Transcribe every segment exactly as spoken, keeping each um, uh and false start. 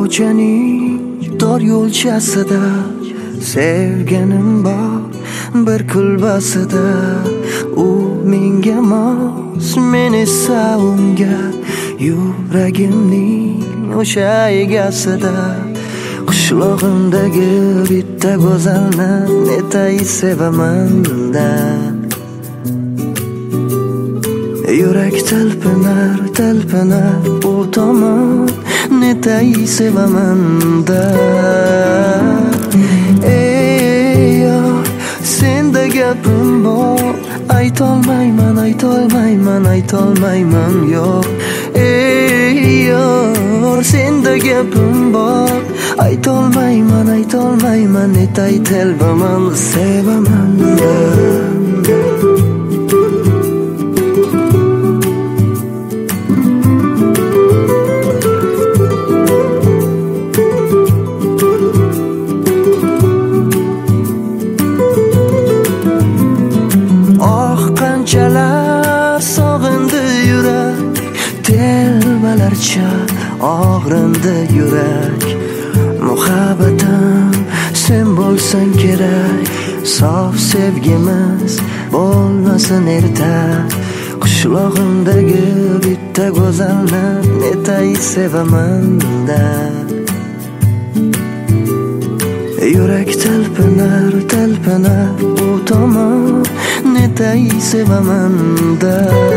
ko'chaning tor yo'lchasida sevganim bor bir kulbasida. U menga mos, men esa unga, yuragimning o'sha egasida. Qishlog'imdagi bitta go'zalni netay sevaman-da. Yurak talpinar, talpinar u tomon, netay sevaman-da. Ey yor, senda gapim bor, aytolmayman, aytolmayman, aytolmayman yo'q. Ey yor, senda gapim bor, aytolmayman, aytolmayman, netay telbaman, sevaman-da. Qanchalar sog'indi yurak, telbalarcha og'rindi yurak. Muhabbatim sen bo'lsang kerak, sof sevgimiz bo'lmasin erta. Qishlog'imdagi bitta go'zalni netay sevaman-da. Yurak talpinar, talpinar u tomon, netay sevaman-da.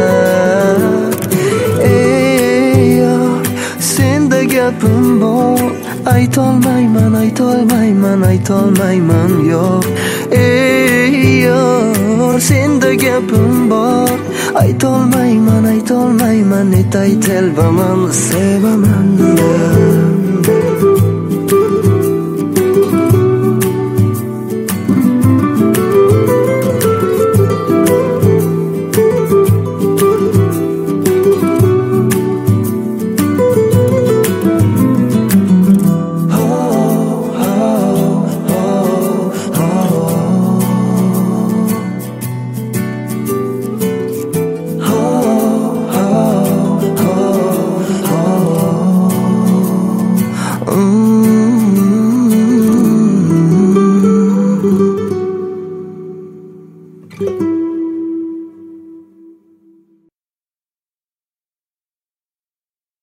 Ey yor, senda gapim bor, aytolmayman, aytolmayman, aytolmayman yo'q. Ey yor, senda gapim bor, aytolmayman, aytolmayman, netay telbaman, sevaman-da.